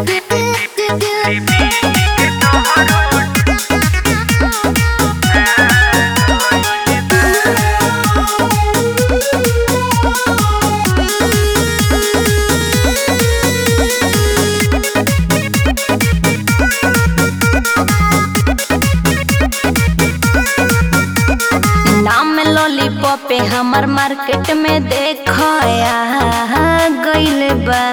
नाम लॉलीपॉप पे हमर मार्केट में देखया गइल बा।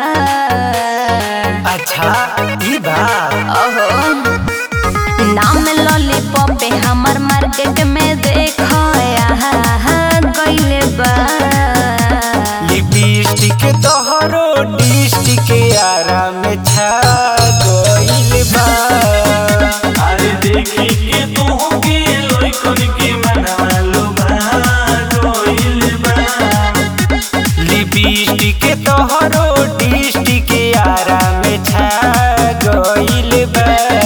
अच्छा ई बात ओहो नाम लॉलीपॉप पे हमर मार्केट में देखया गइल बा। लिपस्टिक तोहरो डिस्टिक यारा में छा गइल बा। अरे देखी के तोहके लइकन के मनवा लोभा गइल बा। लिपस्टिक तोहरो डिस्टिक यारा में छा गइल बा।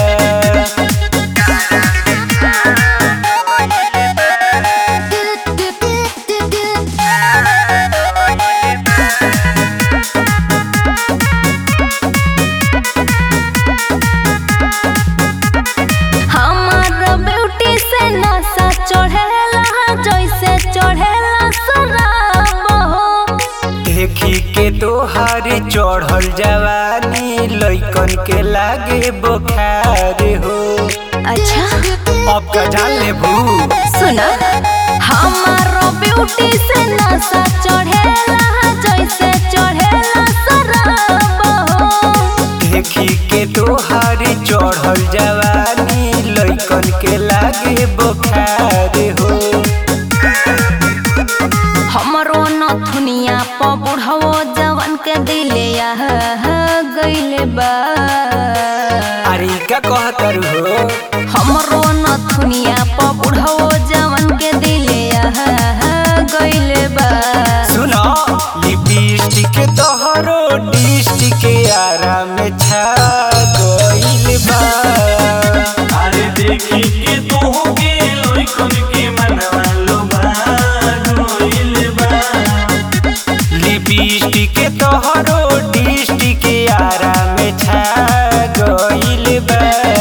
हमार ब्यूटी से नशा चढ़ेला जैसे चढ़ेला शराब हो। देखी के तोहार चढ़ल जवानी लइकन के लागे बुखार हो। अच्छा अब का जान ले भू सुना हमारो ब्यूटी से नशा चढ़ेला जैसे चढ़ेला शराब हो। देखी के तोहार चढ़ल जवानी लइकन के लागे बुखार हो। हमरो नथुनिया प बुढ़वो जवन के दिले गइले बा। अरे का कहतर हो हमरो नथुनिया प बुढ़वो जवन के दिले गइले बा। सुनो लिपस्टिक तोहरो डिस्टिक यारा में छा गइल बा। अरे देखी के तोहके लइकन के मनवा लोभा गइल बा। लिपस्टिक तोहरो डिस्टिक यारा में छा गइल बा।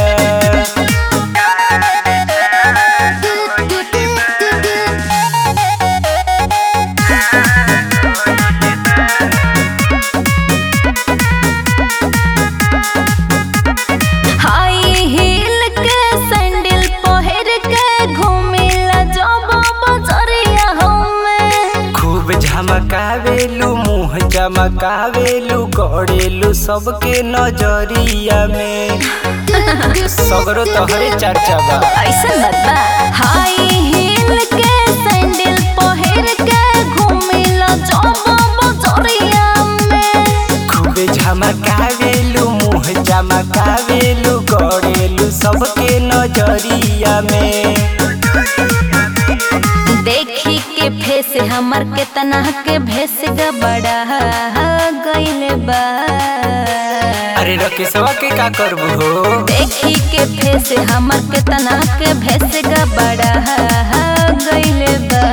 हाई हील के सैंडल पहिर के घूमिला जब बजरिया हमें। खूब झमकावेलू मुँह चमकावेलू गड़ेलू सबके नजरिया में। सगरो तोहरे चर्चा बा। ऐसा मत बा हाई हील के सैंडल पहिर के घूमिला जब बजरिया में। खूब झमकावेलू मुँह चमकावेलू गड़ेलू सबके नजरिया में। देखी के फेस हमर केतना के भेस बड़ा गइल बा। अरे रकेशवा के का करबू हो देखी के फेस हमर केतना के भेस बड़ा गइल बा।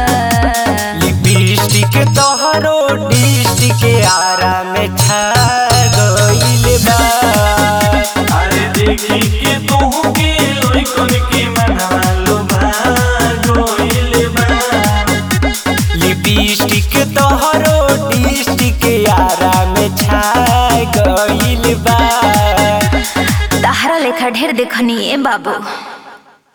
लिपस्टिक तोहरो डिस्टिक यारा में छा गइल बा। अरे देखी के तोहके लइकन के मनवा लोभा गइल बा। लिपस्टिक तोहरो डिस्टिक यारा में छा गइल बा। तहरा लेखा ढेर देखनी ए बाबू।